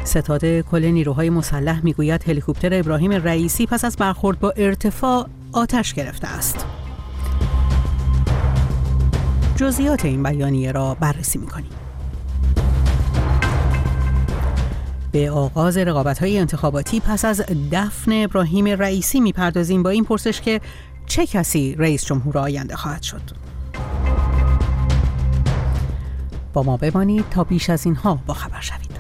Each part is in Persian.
ستاد کل نیروهای مسلح میگوید هلیکوپتر ابراهیم رئیسی پس از برخورد با ارتفاع آتش گرفته است. جزئیات این بیانیه را بررسی می‌کنیم. به آغاز رقابت‌های انتخاباتی پس از دفن ابراهیم رئیسی می‌پردازیم با این پرسش که چه کسی رئیس جمهور آینده خواهد شد؟ با ما بمانید تا بیش از اینها با خبر شوید.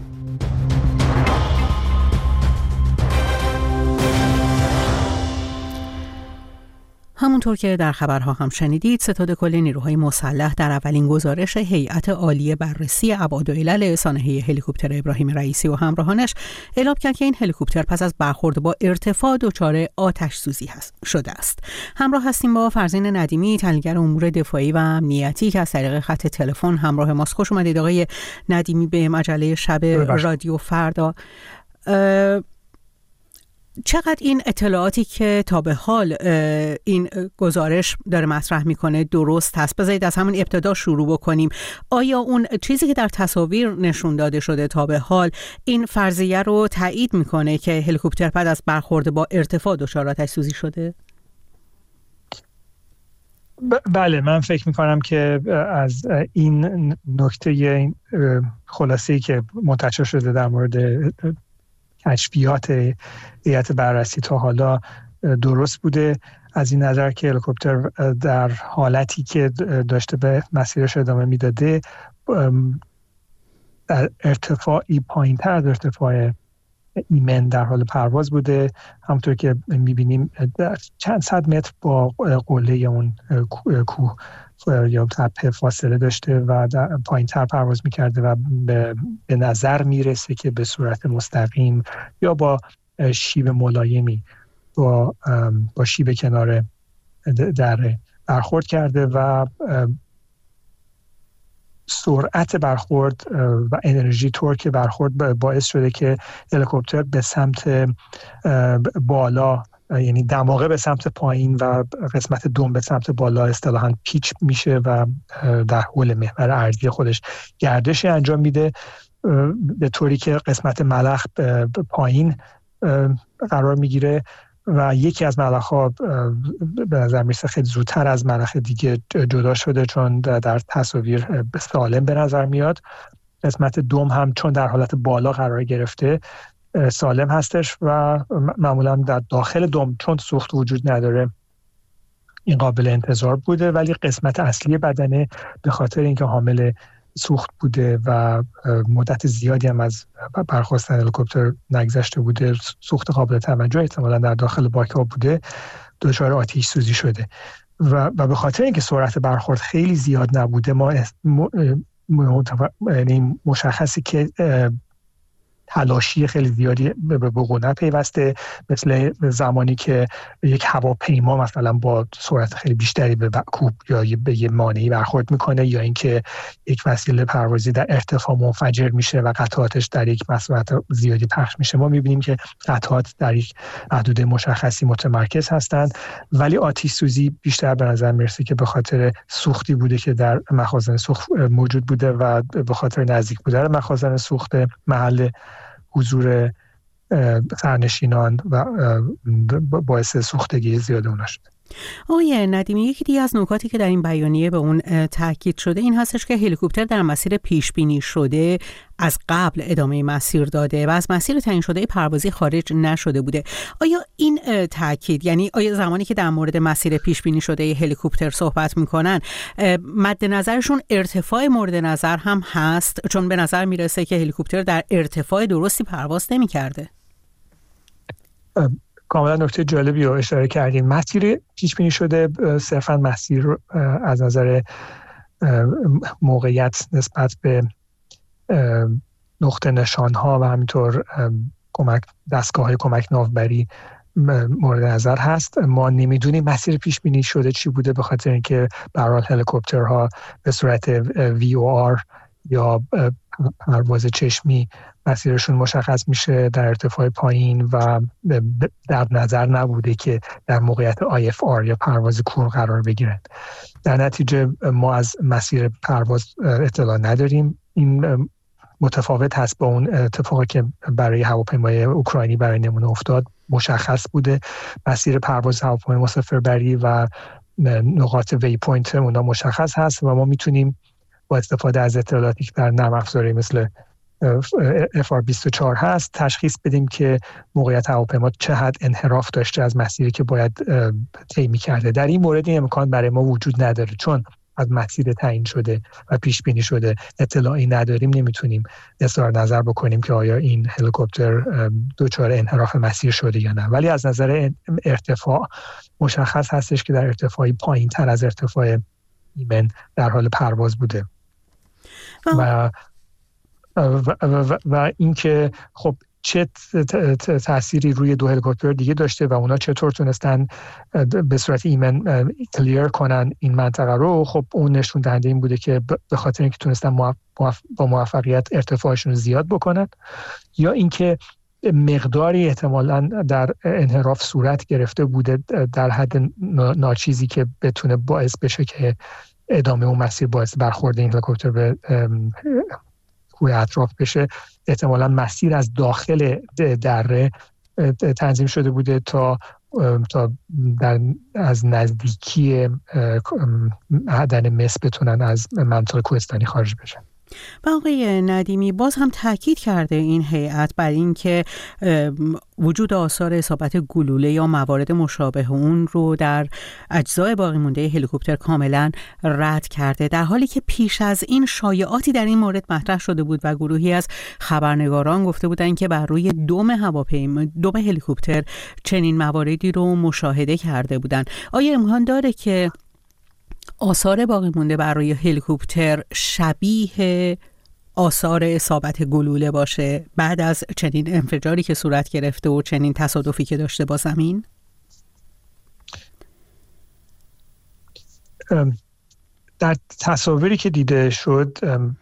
همونطور که در خبرها هم شنیدید، ستاد کل نیروهای مسلح در اولین گزارش هیئت عالی بررسی ابعاد و علل سانحه هلیکوپتر ابراهیم رئیسی و همراهانش اعلام کرد که این هلیکوپتر پس از برخورد با ارتفاع دچار آتش سوزی شده است. همراه هستیم با فرزین ندیمی، تحلیلگر امور دفاعی و امنیتی که از طریق خط تلفن همراه ماست. خوش اومدید آقای ندیمی به مجله شب رادیو فردا. چقدر این اطلاعاتی که تا به حال این گزارش داره مطرح میکنه درست هست؟ بذارید از همون ابتدا شروع بکنیم. آیا اون چیزی که در تصاویر نشون داده شده تا به حال این فرضیه رو تایید میکنه که هلیکوپتر بعد از برخورد با ارتفاع دچار آتش سوزی شده؟ بله، من فکر میکنم که از این نکته، این خلاصه‌ای که منتشر شده در مورد کشفیات هیئت بررسی تا حالا درست بوده، از این نظر که هلیکوپتر در حالتی که داشته به مسیرش ادامه میداده در ارتفاعی پایین‌تر از ارتفاع ایمن در حال پرواز بوده. همونطور که میبینیم چند صد متر با قله اون کوه یا تپه فاصله داشته و پایین‌تر پرواز میکرده و به نظر میرسه که به صورت مستقیم یا با شیب ملایمی با شیب کنار دره برخورد کرده و سرعت برخورد و انرژی تورک برخورد باعث شده که هلیکوپتر به سمت بالا، یعنی دماغه به سمت پایین و قسمت دم به سمت بالا اصطلاحاً پیچ میشه و در حول محور ارضی خودش گردش انجام میده، به طوری که قسمت ملخ پایین قرار میگیره و یکی از ملخ‌ها به نظر میرسه خیلی زودتر از ملخ دیگه جدا شده، چون در تصاویر سالم به نظر میاد. قسمت دم هم چون در حالت بالا قرار گرفته سالم هستش و معمولا در داخل دم چون سوخت وجود نداره این قابل انتظار بوده، ولی قسمت اصلی بدنه به خاطر اینکه حامل سوخت بوده و مدت زیادی هم از برخاستن هلیکوپتر نگذشته بوده، سوخت قابل توجه احتمالاً در داخل باک‌ها بوده، دچار آتش سوزی شده و به خاطر اینکه سرعت برخورد خیلی زیاد نبوده ما یعنی مشخصی که تلاشی خیلی زیادی به بقونه پیوسته، مثل زمانی که یک هواپیما مثلا با سرعت خیلی بیشتری به کوه یا به یه مانعی برخورد میکنه، یا اینکه یک وسیله پروازی در ارتفاع منفجر میشه و قطعاتش در یک مسافت زیادی پخش میشه. ما میبینیم که قطعات در یک حدود مشخصی متمرکز هستند، ولی آتش سوزی بیشتر به نظر میرسه که به خاطر سوختی بوده که در مخازن سوخت موجود بوده و به خاطر نزدیک بودن مخازن سوخت محل حضور سرنشینان و باعث سوختگی زیاد اونا شده. آقای ندیمی، یکی دیگه از نکاتی که در این بیانیه به اون تاکید شده این هستش که هلیکوپتر در مسیر پیش بینی شده از قبل ادامه مسیر داده و از مسیر تعیین شده پروازی خارج نشده بوده. آیا این تاکید، یعنی آیا زمانی که در مورد مسیر پیش بینی شده هلیکوپتر صحبت میکنن مد نظرشون ارتفاع مورد نظر هم هست؟ چون به نظر میرسه که هلیکوپتر در ارتفاع درستی پرواز نمیکرده. کاملا نکته جالبی رو اشاره کردیم. مسیر پیش بینی شده صرفا مسیر از نظر موقعیت نسبت به نقطه نشانها و همینطور دستگاه‌های کمک ناوبری مورد نظر هست. ما نمیدونیم مسیر پیش بینی شده چی بوده، به خاطر اینکه به هر حال هلیکوپترها به صورت VOR یا پرواز چشمی مسیرشون مشخص میشه در ارتفاع پایین و در نظر نبوده که در موقعیت IFR یا پرواز کور قرار بگیرن. در نتیجه ما از مسیر پرواز اطلاع نداریم. این متفاوت هست با اون اتفاقی که برای هواپیمای اوکراینی برای نمونه افتاد. مشخص بوده مسیر پرواز هواپیمای مسافربری و نقاط وی پوینت اونا مشخص هست و ما میتونیم با استفاده از اطلاعاتی که در نرم افزاری مثل FR24 هست تشخیص بدیم که موقعیت هواپیما چه حد انحراف داشته از مسیری که باید طی می‌کرده. در این مورد این امکان برای ما وجود نداره، چون از مسیر تعیین شده و پیش بینی شده اطلاعی نداریم، نمیتونیم اظهار نظر بکنیم که آیا این هلیکوپتر دچار انحراف مسیر شده یا نه. ولی از نظر ارتفاع مشخص هستش که در ارتفاعی پایین‌تر از ارتفاع ایمن در حال پرواز بوده و اینکه خب چه تأثیری روی دو هلیکوپتر دیگه داشته و اونا چطور تونستن به صورت ایمن کلیر کنن این منطقه رو، خب اون نشون دهنده این بوده که به خاطر اینکه تونستن با موفقیت ارتفاعشون رو زیاد بکنن، یا اینکه مقداری احتمالاً در انحراف صورت گرفته بوده در حد ناچیزی که بتونه باعث بشه که ادامه اون مسیر باعث برخورد این هلیکوپتر به کوه اطراف بشه. احتمالاً مسیر از داخل دره تنظیم شده بوده تا از نزدیکی معدن مس بتونن از منطقه کوهستانی خارج بشن. و آقای ندیمی باز هم تاکید کرده این هیئت بر این که وجود آثار اصابت گلوله یا موارد مشابه اون رو در اجزای باقی مونده هلیکوپتر کاملا رد کرده، در حالی که پیش از این شایعاتی در این مورد مطرح شده بود و گروهی از خبرنگاران گفته بودند که بر روی دم هلیکوپتر چنین مواردی رو مشاهده کرده بودند. آیا امکان داره که آثار باقی مونده بر روی هلیکوپتر شبیه آثار اصابت گلوله باشه بعد از چنین انفجاری که صورت گرفته و چنین تصادفی که داشته با زمین؟ در تصاویری که دیده شد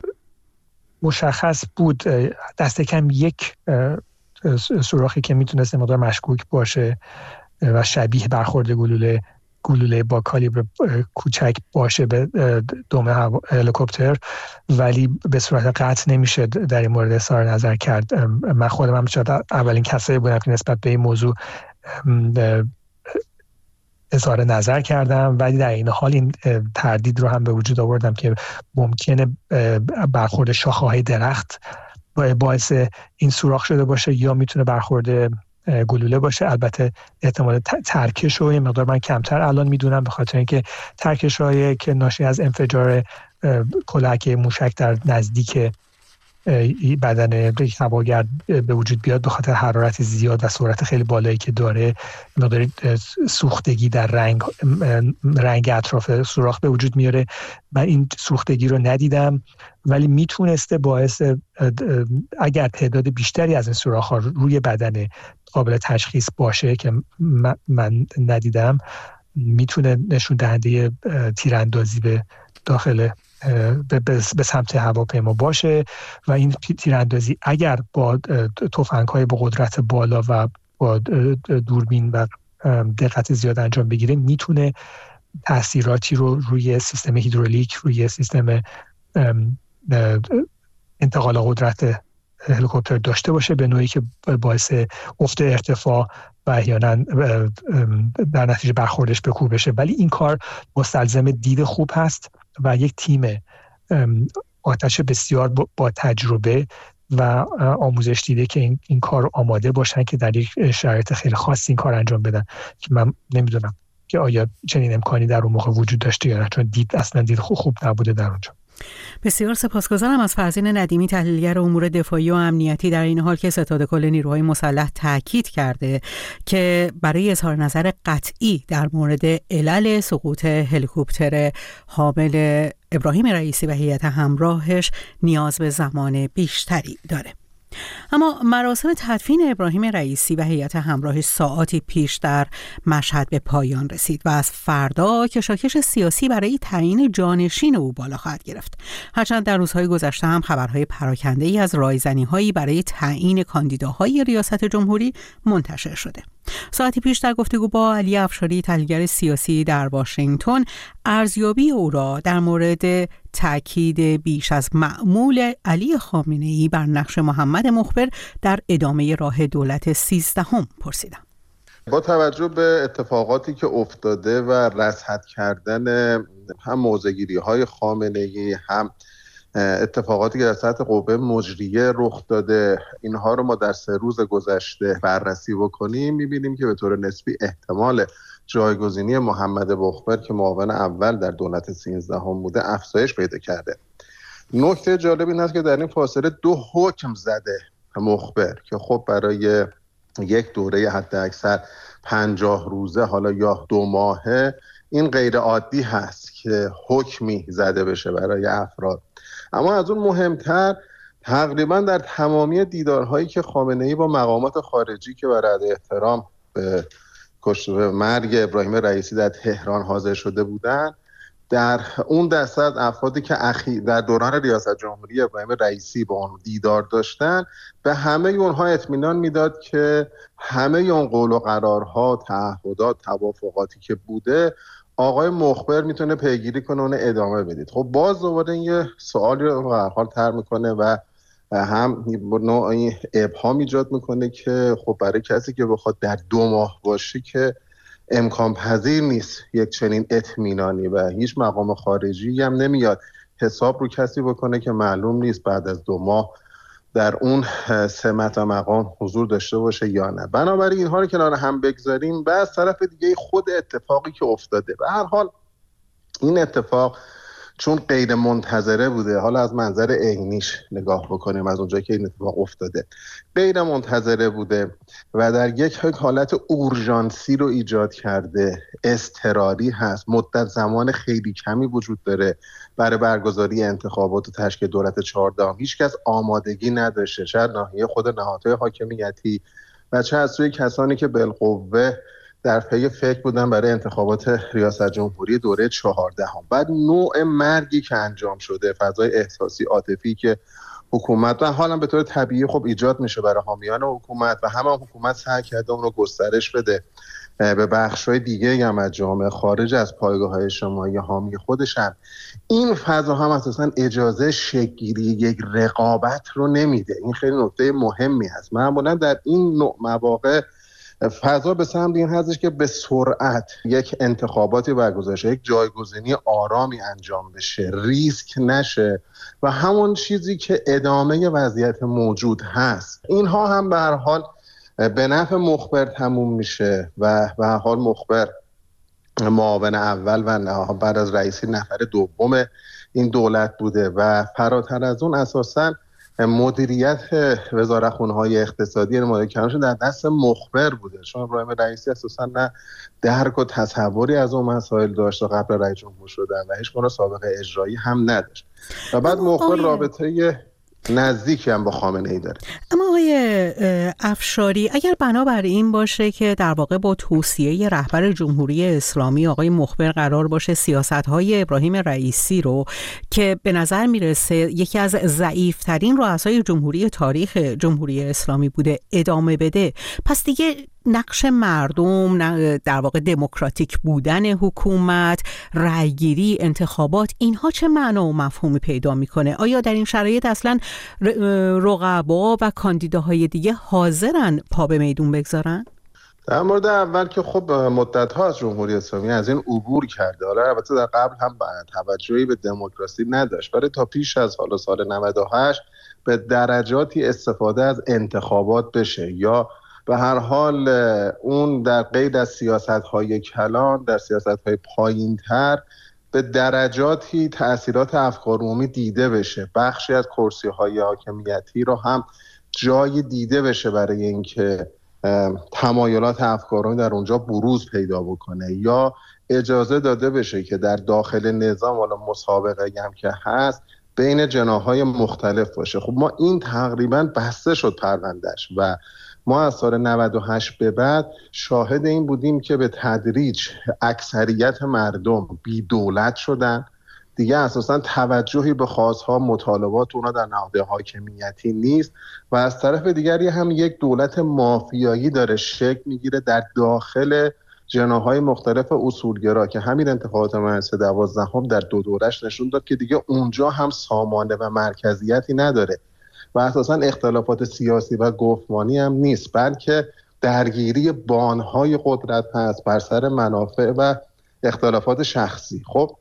مشخص بود دست کم یک سوراخی که میتونست مقدار مشکوک باشه و شبیه برخورد گلوله با کالیبر کوچک باشه به دم هلیکوپتر، ولی به صورت قطع نمیشه در این مورد اظهار نظر کرد. من خودم هم شاید اولین کسایی بودم که نسبت به این موضوع اظهار نظر کردم، ولی در این حال این تردید رو هم به وجود آوردم که ممکنه برخورد شاخه‌های درخت باعث این سوراخ شده باشه یا میتونه برخورد گلوله باشه. البته احتمال ترکش رو یه مقدار من کمتر الان میدونم، به خاطر اینکه ترکش هایی که ناشی از انفجار کلاهک موشک در نزدیک بدن هواگرد به وجود بیاد به خاطر حرارت زیاد و سرعت خیلی بالایی که داره، مقدار سوختگی در رنگ اطراف سوراخ به وجود میاره. من این سوختگی رو ندیدم، ولی میتونسته باعث اگر تعداد بیشتری از این سوراخ‌ها روی بدن قابل تشخیص باشه که من ندیدم، میتونه نشون دهنده تیراندازی به داخل به سمت هواپیما باشه و این تیراندازی اگر با تفنگ‌های با قدرت بالا و با دوربین و دقت زیاد انجام بگیره میتونه تاثیراتی رو روی سیستم هیدرولیک، روی سیستم انتقال قدرت هلیکوپتر داشته باشه، به نوعی که باعث افت ارتفاع و احیانا در نتیجه برخوردش به کوه بشه. ولی این کار مستلزم دید خوب هست و یک تیم آتش بسیار با تجربه و آموزش دیده که این کار آماده باشن که در یک شرایط خیلی خاص این کار انجام بدن که من نمیدونم که آیا چنین امکانی در اون موقع وجود داشته یا نه، چون اصلا دید خوب نبوده در اونجا. بسیار سپاسگزارم از فرزین ندیمی، تحلیلگر امور دفاعی و امنیتی، در این حال که ستاد کل نیروهای مسلح تاکید کرده که برای اظهار نظر قطعی در مورد علل سقوط هلیکوپتر حامل ابراهیم رئیسی و هیئت همراهش نیاز به زمان بیشتری داره. اما مراسم تدفین ابراهیم رئیسی و هیئت همراهش ساعاتی پیش در مشهد به پایان رسید و از فردا کشاکش سیاسی برای تعیین جانشین او بالا خواهد گرفت. هرچند در روزهای گذشته هم خبرهای پراکنده‌ای از رایزنی‌هایی برای تعیین کاندیداهای ریاست جمهوری منتشر شده. ساعتی پیش در گفتگو با علی افشاری تحلیلگر سیاسی در واشنگتن ارزیابی او را در مورد تأکید بیش از معمول علی خامنه‌ای بر نقش محمد مخبر در ادامه راه دولت 13 پرسیدم. با توجه به اتفاقاتی که افتاده و رصد کردن هم موضع‌گیری‌های خامنه‌ای هم اتفاقاتی که در سطح قوه مجریه رخ داده، اینها رو ما در 3 روز گذشته بررسی بکنیم، می‌بینیم که به طور نسبی احتمال جایگزینی محمد مخبر که معاون اول در دولت 13 بوده افزایش پیدا کرده. نکته جالب این است که در این فاصله 2 حکم زده مخبر که خب برای یک دوره حد اکثر 50 روزه حالا یا 2 ماهه این غیر عادی هست که حکمی زده بشه برای افراد. اما از اون مهمتر تقریبا در تمامی دیدارهایی که خامنه‌ای با مقامات خارجی که برای احترام به مرگ ابراهیم رئیسی در تهران حاضر شده بودند، در اون دسته از افرادی که در دوران ریاست جمهوری ابراهیم رئیسی با اون دیدار داشتن، به همه اونها اطمینان میداد که همه اون قول و قرارها، تعهدات، توافقاتی که بوده آقای مخبر میتونه پیگیری کنه اون ادامه بدید. خب باز دوباره یه سوالی رو به هر حال طرح میکنه و هم نوعی ابهام ایجاد میکنه که خب برای کسی که بخواد در 2 ماه باشه که امکان پذیر نیست یک چنین اطمینانی و هیچ مقام خارجی هم نمیاد حساب رو کسی بکنه که معلوم نیست بعد از 2 ماه در اون سمت و مقام حضور داشته باشه یا نه. بنابراین اینها رو کنار هم بگذاریم و از طرف دیگه خود اتفاقی که افتاده، به هر حال این اتفاق چون غیر منتظره بوده، حالا از منظر عینیش نگاه بکنیم، از اونجایی که این اتفاق افتاده غیر منتظره بوده و در یک حالت اورژانسی رو ایجاد کرده، اضطراری هست، مدت زمان خیلی کمی وجود داره برای برگزاری انتخابات و تشکیل دولت 14. هیچ کس آمادگی نداشته، چه ناحیه خود نهادهای حاکمیتی و چه از سوی کسانی که بالقوه در پی فکر بودن برای انتخابات ریاست جمهوری دوره 14. بعد نوع مرگی که انجام شده، فضای احساسی عاطفی که حکومت و حالا به طور طبیعی خب ایجاد میشه برای حامیان حکومت و همه حکومت سعی کرده اون رو گسترش بده به بخش‌های دیگه هم از جامعه خارج از پایگاه‌های اجتماعی حامی خودشن. این فضا هم اساساً اجازه شکل‌گیری یک رقابت رو نمیده. این خیلی نکته مهمی هست. معمولاً در این نوع مواقع فضا به سمت این هستش که به سرعت یک انتخاباتی برگزار شه، یک جایگزینی آرامی انجام بشه، ریسک نشه و همون چیزی که ادامه وضعیت موجود هست. اینها هم به هر حال به نفع مخبر تموم میشه و به هر حال مخبر معاون اول و بعد از رئیسی نفر دوم این دولت بوده و فراتر از اون اساساً مدیریت وزارتخونه‌های اقتصادی مدیریت در دست مخبر بوده، چون ابراهیم رئیسی اساساً نه درک و تصوری از اون مسائل داشت و قبل رئیس جمهور شدن و هیچ گونه سابقه اجرایی هم نداشت و بعد مخبر رابطه نزدیکی هم با خامنه‌ای داره. اما آقای افشاری، اگر بنابر این باشه که در واقع با توصیه رهبر جمهوری اسلامی آقای مخبر قرار باشه سیاست‌های ابراهیم رئیسی رو که به نظر میرسه یکی از ضعیف‌ترین رؤسای جمهوری تاریخ جمهوری اسلامی بوده ادامه بده، پس دیگه نقش مردم، در واقع دموکراتیک بودن حکومت، رأیگیری، انتخابات، اینها چه معنا و مفهومی پیدا میکنه؟ آیا در این شرایط اصلا رقبا و کاندیداهای دیگه حاضرن پا به میدون بگذارن؟ در مورد اول که خب مدت‌ها از جمهوری اسلامی از این عبور کرده، حالا البته در قبل هم توجهی به دموکراسی نداشت، ولی تا پیش از حالا سال 98 به درجاتی استفاده از انتخابات بشه یا به هر حال اون در قید از سیاست‌های کلان، در سیاست‌های پایین‌تر به درجاتی تأثیرات افکار عمومی دیده بشه، بخشی از کرسی‌های حاکمیتی رو هم جای دیده بشه برای اینکه تمایلات افکار عمومی در اونجا بروز پیدا بکنه یا اجازه داده بشه که در داخل نظام والا مسابقه هم که هست بین جناح‌های مختلف باشه. خب ما این تقریباً بسته شد پروندهش و ما از سال 98 به بعد شاهد این بودیم که به تدریج اکثریت مردم بی دولت شدن دیگه اساساً توجهی به خواست‌ها مطالبات اونا در نهادهای حاکمیتی نیست و از طرف دیگری هم یک دولت مافیایی داره شکل میگیره در داخل جناح‌های مختلف اصولگرا که همین انتخابات مجلس 12 در 2 دورش نشون داد که دیگه اونجا هم سامانه و مرکزیتی نداره و اساساً اختلافات سیاسی و گفتمانی هم نیست، بلکه درگیری بانهای قدرت هست بر سر منافع و اختلافات شخصی. خب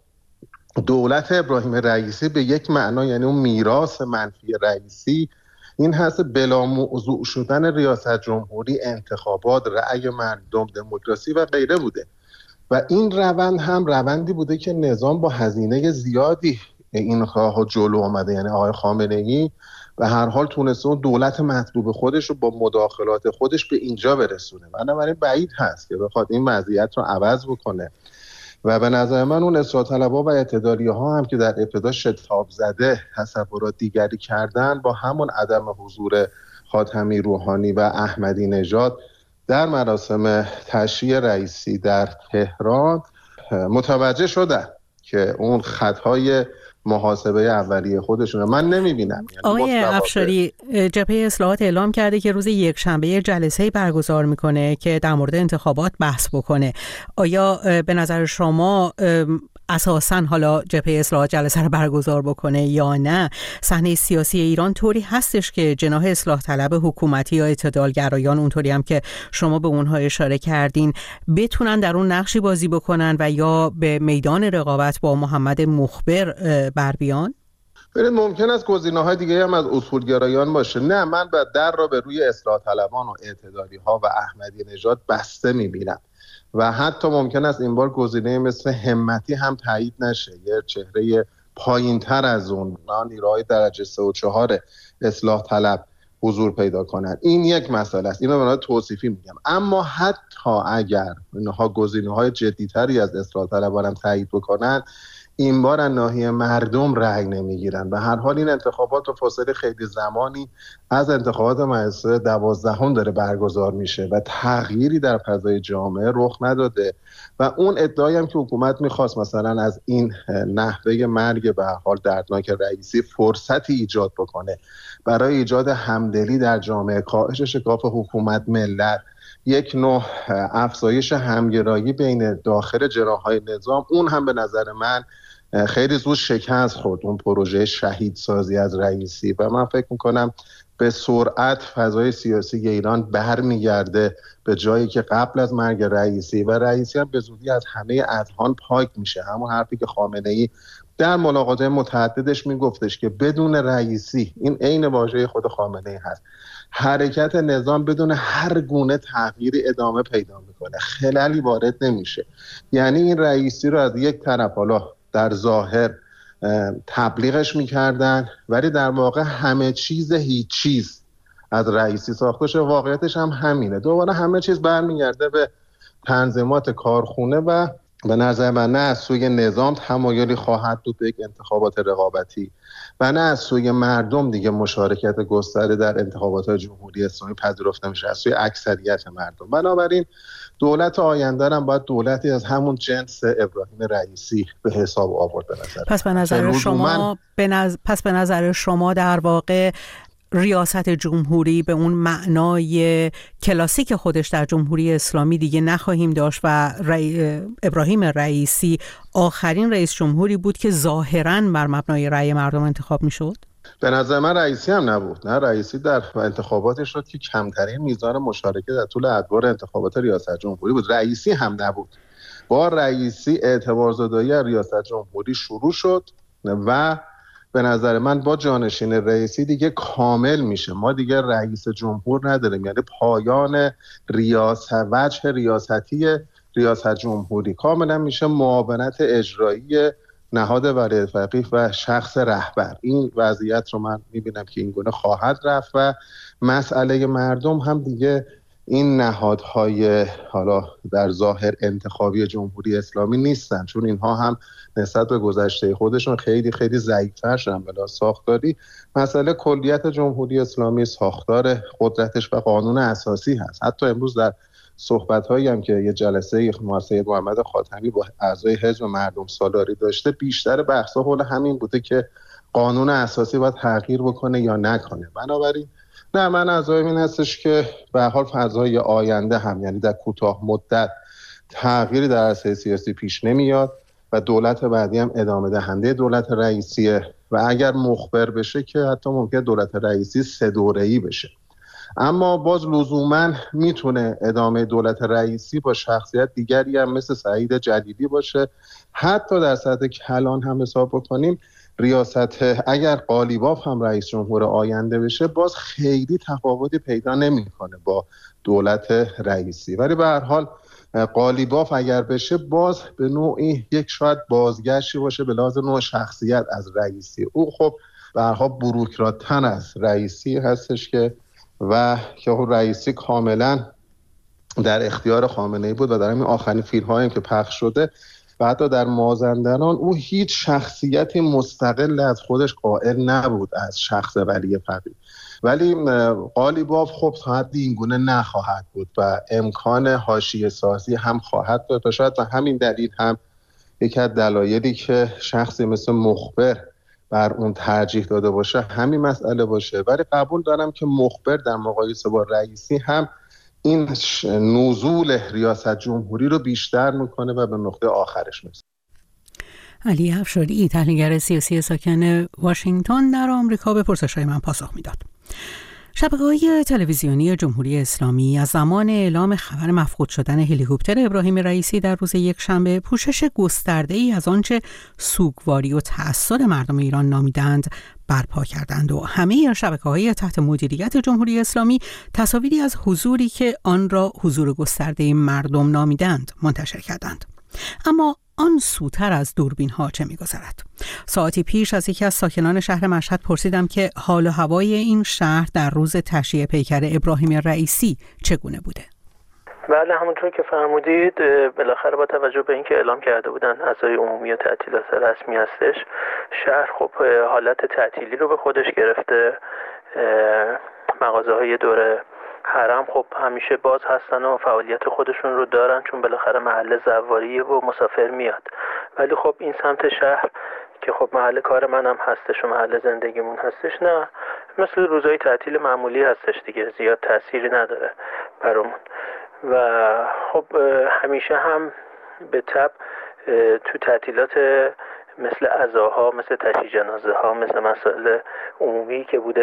دولت ابراهیم رئیسی به یک معنا، یعنی اون میراث منفی رئیسی، این هست بلا موضوع شدن ریاست جمهوری، انتخابات، رأی مردم، دموکراسی و غیره بوده و این روند هم روندی بوده که نظام با هزینه زیادی این راه جلو آمده. یعنی آقای خامنه‌ای به هر حال تونسته اون دولت مطلوب خودش رو با مداخلات خودش به اینجا برسونه، بنابراین بعید هست که بخواد این وضعیت رو عوض بکنه و به نظر من اون اصلاح طلبها و اعتدالیه ها هم که در ابتدا شتاب زده تصورات دیگری کردن، با همون عدم حضور خاتمی، روحانی و احمدی نژاد در مراسم تشییع رئیسی در تهران متوجه شدن که اون خطای محاسبه اولیه خودشونه. من نمیبینم. آقای افشاری، جبهه اصلاحات اعلام کرده که روز یکشنبه جلسه برگزار میکنه که در مورد انتخابات بحث بکنه. آیا به نظر شما اساساً حالا جبهه اصلاحات جلسه رو برگزار بکنه یا نه؟ صحنه سیاسی ایران طوری هستش که جناح اصلاح طلب حکومتی یا اعتدالگرایان، اونطوری هم که شما به اونها اشاره کردین، بتونن در اون نقشی بازی بکنن و یا به میدان رقابت با محمد مخبر بر بیان؟ ممکن است گزینه‌های دیگه هم از اصولگرایان باشه. نه، من در را به روی اصلاح طلبان و اعتدالی‌ها و احمدی نژاد بسته می‌بینم و حتی ممکن است این بار گزینه مثل همتی هم تایید نشه، یه چهره پایین‌تر از اون نیروهای درجه 3 و 4 اصلاح طلب حضور پیدا کنند. این یک مسئله است، اینو برای توصیفی میگم. اما حتی اگر اینها گزینه‌های جدی‌تری از اصلاح طلبان هم تایید بکنن، این بار از ناحیه مردم رأی نمیگیرن. به هر حال این انتخابات و فاصله خیلی زمانی از انتخابات مجلس 12 داره برگزار میشه و تغییری در فضای جامعه رخ نداده و اون ادعایی هم که حکومت میخواست مثلا از این نحوه مرگ به هر حال دردناک رئیسی فرصتی ایجاد بکنه برای ایجاد همدلی در جامعه، کاهش شکاف حکومت ملت، یک نوع افزایش همگرایی بین داخل جناح‌های نظام، اون هم به نظر من خیلی زود شکست خورد، اون پروژه شهیدسازی از رئیسی. و من فکر میکنم به سرعت فضای سیاسی ایران برمیگرده به جایی که قبل از مرگ رئیسی و رئیسی هم به زودی از همه اذهان پاک میشه. همون حرفی که خامنه‌ای در ملاقات متعددش میگفتش که بدون رئیسی، این عین واژه خود خامنه‌ای هست، حرکت نظام بدون هر گونه تغییری ادامه پیدا میکنه، خللی وارد نمیشه. یعنی این رئیسی رو از یک طرف حالا در ظاهر تبلیغش میکردن ولی در واقع همه چیز هیچ چیز از رئیسی ساخته شده. واقعیتش هم همینه، دوباره همه چیز برمیگرده به تنظیمات کارخونه و به نظر من نه از سوی نظام تمایلی خواهد بود به یک انتخابات رقابتی و نه از سوی مردم دیگه مشارکت گسترده در انتخابات جمهوری اسلامی پذیرفته میشه از سوی اکثریت مردم. بنابراین دولت آینده هم باید دولتی از همون جنس ابراهیم رئیسی به حساب آورد به نظر. پس به نظر شما در واقع ریاست جمهوری به اون معنای کلاسیک خودش در جمهوری اسلامی دیگه نخواهیم داشت و ابراهیم رئیسی آخرین رئیس جمهوری بود که ظاهراً بر مبنای رأی مردم انتخاب میشد؟ به نظر من رئیسی هم نبود. نه، رئیسی در انتخابات شد که کمترین میزان مشارکت در طول ادوار انتخابات ریاست جمهوری بود. رئیسی هم نبود. با رئیسی اعتبارزدایی ریاست جمهوری شروع شد و به نظر من با جانشین رئیسی دیگه کامل میشه. ما دیگه رئیس جمهور نداریم، یعنی پایان وجه ریاستی ریاست جمهوری کاملا میشه معاونت اجرایی نهاد ولایت فقیه و شخص رهبر. این وضعیت رو من میبینم که این گونه خواهد رفت و مسئله مردم هم دیگه این نهادهای حالا در ظاهر انتخابی جمهوری اسلامی نیستن، چون اینها هم نسبت به گذشته خودشون خیلی خیلی ضعیف‌تر شدن. بلا ساختاری مسئله کلیت جمهوری اسلامی ساختار قدرتش و قانون اساسی هست. حتی امروز در صحبت‌هایی هم که یه جلسه سید محمد خاتمی با اعضای حزب مردم سالاری داشته، بیشتر بحث‌ها حول همین بوده که قانون اساسی باید تغییر بکنه یا نکنه. بنابراین نه، من نظرم این هستش که به هر حال فضای آینده هم، یعنی در کوتاه مدت تغییری در عرصه سیاسی پیش نمیاد و دولت بعدی هم ادامه دهنده دولت رئیسیه و اگر مخبر بشه که حتی ممکنه دولت رئیسی 3 دوره‌ای بشه. اما باز لزوما میتونه ادامه دولت رئیسی با شخصیت دیگری هم مثل سعید جلیلی باشه. حتی در سطح کلان هم حساب بکنیم، ریاست اگر قالیباف هم رئیس جمهور آینده بشه، باز خیلی تفاوتی پیدا نمیکنه با دولت رئیسی. ولی به هر حال قالیباف اگر بشه، باز به نوعی یک شاید بازگشتی باشه به لحاظ نوع شخصیت از رئیسی. او خب به هر حال بوروکرات‌تر از رئیسی هستش که اون رئیسی کاملا در اختیار خامنه‌ای بود و در همین آخرین فیلم‌هایی که پخش شده و حتی در مازندران او هیچ شخصیتی مستقل از خودش قائل نبود از شخص ولی فقیه. ولی قالیباف خب تا حدی اینگونه نخواهد بود و امکان حاشیه سازی هم خواهد داشت و شاید به همین دلیل هم یکی از دلایلی که شخصی مثل مخبر بر اون ترجیح داده باشه همین مسئله باشه. ولی قبول دارم که مخبر در مقایسه با رئیسی هم این نزول ریاست جمهوری رو بیشتر میکنه و به نقطه آخرش میرسه. علی افشاری، تحلیلگر سیاسی ساکن واشنگتن در آمریکا، به پرسش‌های من پاسخ میداد. شبکه‌های تلویزیونی جمهوری اسلامی از زمان اعلام خبر مفقود شدن هلیکوپتر ابراهیم رئیسی در روز یکشنبه پوشش گسترده‌ای از آنچه سوگواری و تأثیر مردم ایران نامیدند برپا کردند و همه شبکه‌های تحت مدیریت جمهوری اسلامی تصاویری از حضوری که آن را حضور گسترده مردم نامیدند منتشر کردند. اما آن سوتر از دوربین‌ها چه می‌گذرد؟ ساعتی پیش از یکی از ساکنان شهر مشهد پرسیدم که حال و هوای این شهر در روز تشییع پیکر ابراهیم رئیسی چگونه بوده؟ بله، همونطور که فرمودید، بالاخره با توجه به اینکه اعلام کرده بودن اعضای عمومی تعطیلات رسمی هستش، شهر خب حالت تعطیلی رو به خودش گرفته. مغازه‌های دور حرم خب همیشه باز هستن و فعالیت خودشون رو دارن، چون بالاخره محل زواریه و مسافر میاد. ولی خب این سمت شهر که خب محل کار منم هستش و محل زندگیمون هستش، نه، مثل روزهای تعطیل معمولی هستش دیگه، زیاد تأثیری نداره برامون. و خب همیشه هم به تبع تو تعطیلات مثل عزاها، مثل تشییع جنازه ها، مثل مسائل عمومی که بوده،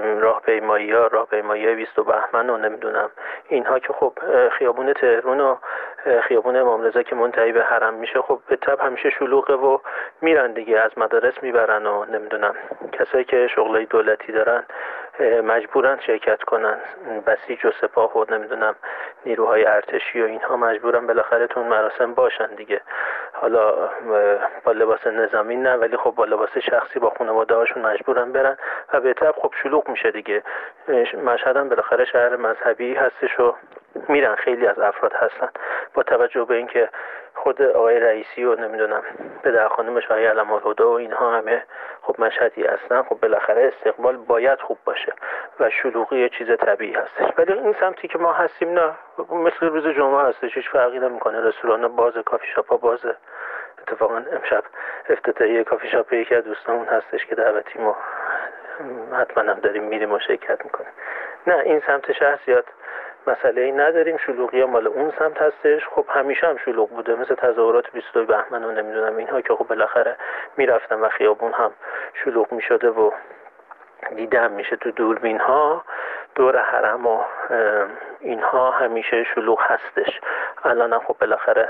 راهپیمایی 20 بهمن و نمیدونم اینها که خب خیابون تهران و خیابون امام رضا که منتهی به حرم میشه، خب به طبع همیشه شلوغه و میرن دیگه، از مدارس میبرن و نمیدونم کسایی که شغلای دولتی دارن مجبورن شرکت کنن، بسیج و سپاه و نمیدونم نیروهای ارتشی و اینها مجبورن بالاخره تون مراسم باشن دیگه. حالا با لباس نظامی نه، ولی خب با لباس شخصی با خانواده هاشون مجبورن برن و به طبع خب شلوغ میشه دیگه. مشهد هم بالاخره شهر مذهبی هستش و میرن، خیلی از افراد هستن. با توجه به اینکه خود آقای رئیسی و نمیدونم پدر خانمش آقای علم‌الهدی و اینها همه خب مشهدی هستن، خب بالاخره استقبال باید خوب باشه و شلوغی یه چیز طبیعی هستش. ولی این سمتی که ما هستیم نه، مثل روز جمعه هستش، هیچ فرقی نمیکنه. رستوران باز، کافی شاپ ها بازه. اتفاقا امشب افتتاحیه کافی شاپ یکی از دوستامون هستش که دعوتیم و حتما هم داریم میریم و شرکت میکنیم. نه، این سمت شهر زیاد مسئله ای نداریم، شلوغی مال اون سمت هستش. خب همیشه هم شلوغ بوده، مثل تظاهرات 22 بهمن و نمیدونم اینها که خب بالاخره میرفتن و خیابون هم شلوغ میشده و دیده هم میشه تو دوربین ها. دور حرم و اینها همیشه شلوغ هستش. الان هم خب بالاخره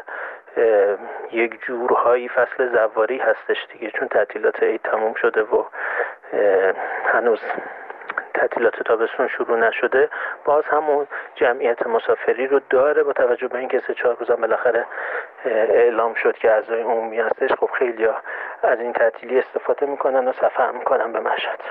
یک جورهایی فصل زواری هستش دیگه، چون تعطیلات عید تموم شده و هنوز تعطیلات تابستون شروع نشده. باز همون جمعیت مسافری رو داره، با توجه به اینکه 3-4 روز هم بالاخره اعلام شد که اعضای عمومی هستش. خب خیلی ها از این تعطیلی استفاده میکنن و سفر میکنن به مشهد.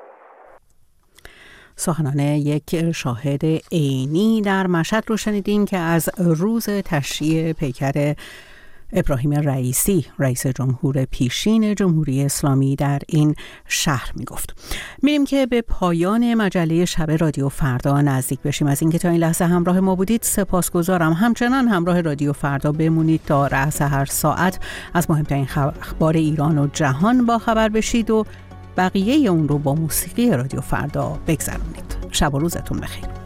سخنان یک شاهد عینی در مشهد رو شنیدیم که از روز تشییع پیکر ابراهیم رئیسی رئیس جمهور پیشین جمهوری اسلامی در این شهر میگفت. میریم که به پایان مجله شب رادیو فردا نزدیک بشیم. از اینکه تا این لحظه همراه ما بودید سپاسگزارم. همچنان همراه رادیو فردا بمونید تا رأس هر ساعت از مهمترین اخبار ایران و جهان با خبر بشید و بقیه اون رو با موسیقی رادیو فردا بگذرونید. شب و روزتون بخیر.